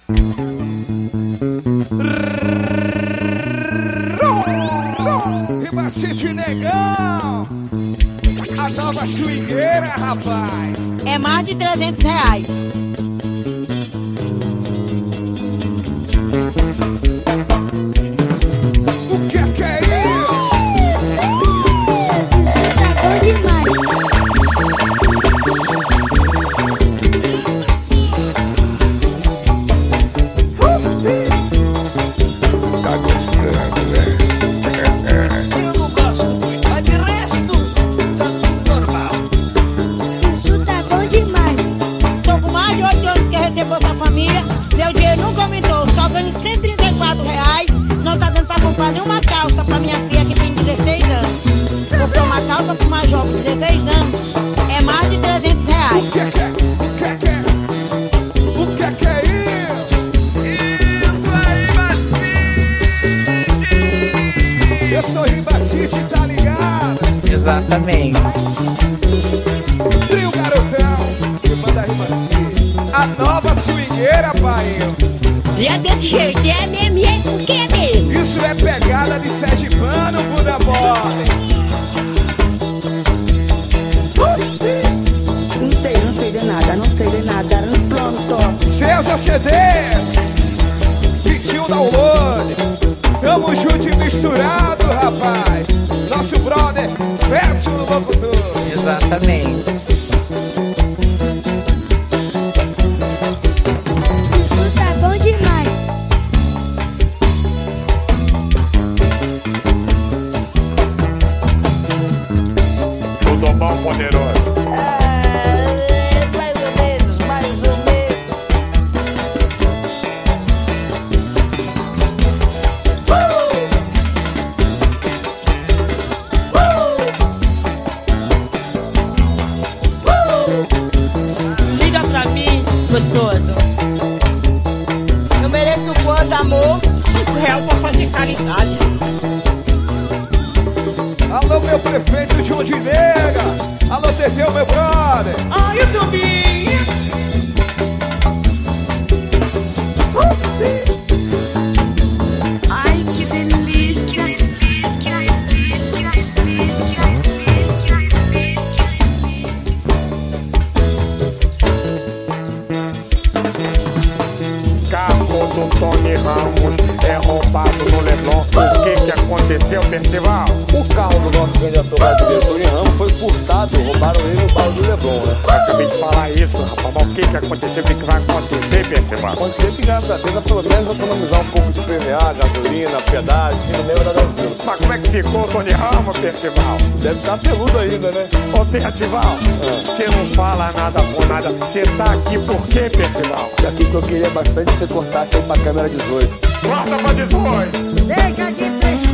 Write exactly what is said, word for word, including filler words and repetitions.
Ribacite Negão, a nova swingueira, rapaz. É mais de trezentos reais. O que é que é isso? Isso tá bom demais. Tá gostando, né? Eu não gosto muito, mas de resto, tá tudo normal. Isso tá bom demais. Tô com mais de oito anos que recebo essa família. Meu dinheiro nunca aumentou. Só ganho cento e trinta e quatro reais. Não tá dando pra comprar nenhuma calça pra minha filha que tem dezesseis anos. Comprei uma calça pro Major com dezesseis anos. É mais de trezentos reais. O que é que é? O que é que é? O que é que é isso? Isso aí, Ribacite! Eu sou Ribacite, tá ligado? Exatamente. Trio Garotão e banda Ribacite, a nova swingueira, pai. E é desse jeito, é mesmo, e é porque é mesmo. Isso é pegada de sergipano, Buda Boy. Não sei, não sei de nada, não sei de nada, não pronto. César C Ds, Vitinho Download. Tamo junto e misturado, rapaz. Nosso brother, Petson no locutor. Exatamente. Isso tá bom demais. Tudo bom, poderoso? É, mais ou menos, mais ou menos. Liga pra mim, gostoso. Eu mereço quanto, amor? Cinco reais pra fazer caridade. Alô, meu prefeito João de Nega. Alô, Teseu, meu brother. Ah, eu também. Ai, que delícia, delícia, delícia, delícia, delícia, Carro do Tony Ramos é roubado no Leblon. O que que aconteceu, Percival? O carro do nosso candidato a diretor em Ramos foi furtado, roubaram ele no bairro do Leblon, né? Acabei de falar isso, rapaz. Mas o que que aconteceu? O que que vai acontecer, Percival? Aconteceu que já pretenda pelo menos economizar um pouco de P V A, gasolina, pedágio, que no meio da gasolina. Mas como é que ficou o Tony Ramos, Percival? Deve estar peludo ainda, né? Ô, Percival, você não fala nada por nada. Você tá aqui por quê, Percival? Daqui que eu queria bastante que você cortasse aí pra câmera dezoito. Corta pra dezoito. Deixa de fechar.